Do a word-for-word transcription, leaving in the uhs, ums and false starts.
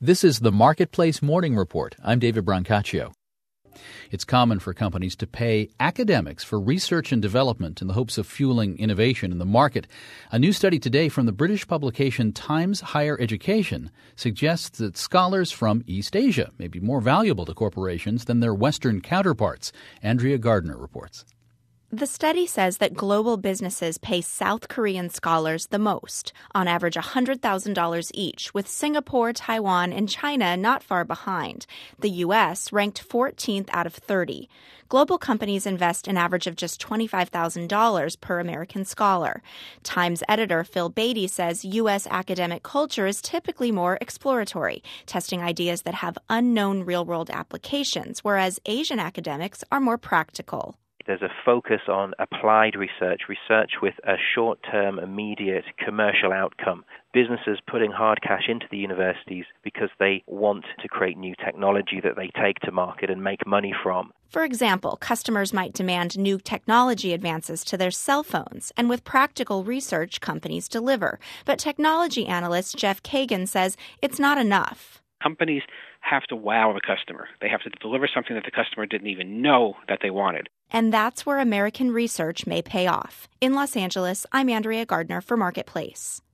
This is the Marketplace Morning Report. I'm David Brancaccio. It's common for companies to pay academics for research and development in the hopes of fueling innovation in the market. A new study today from the British publication Times Higher Education suggests that scholars from East Asia may be more valuable to corporations than their Western counterparts. Andrea Gardner reports. The study says that global businesses pay South Korean scholars the most, on average one hundred thousand dollars each, with Singapore, Taiwan, and China not far behind. The U S ranked fourteenth out of thirty. Global companies invest an average of just twenty-five thousand dollars per American scholar. Times editor Phil Beatty says U S academic culture is typically more exploratory, testing ideas that have unknown real-world applications, whereas Asian academics are more practical. There's a focus on applied research, research with a short-term, immediate commercial outcome. Businesses putting hard cash into the universities because they want to create new technology that they take to market and make money from. For example, customers might demand new technology advances to their cell phones, and with practical research, companies deliver. But technology analyst Jeff Kagan says it's not enough. Companies have to wow the customer. They have to deliver something that the customer didn't even know that they wanted. And that's where American research may pay off. In Los Angeles, I'm Andrea Gardner for Marketplace.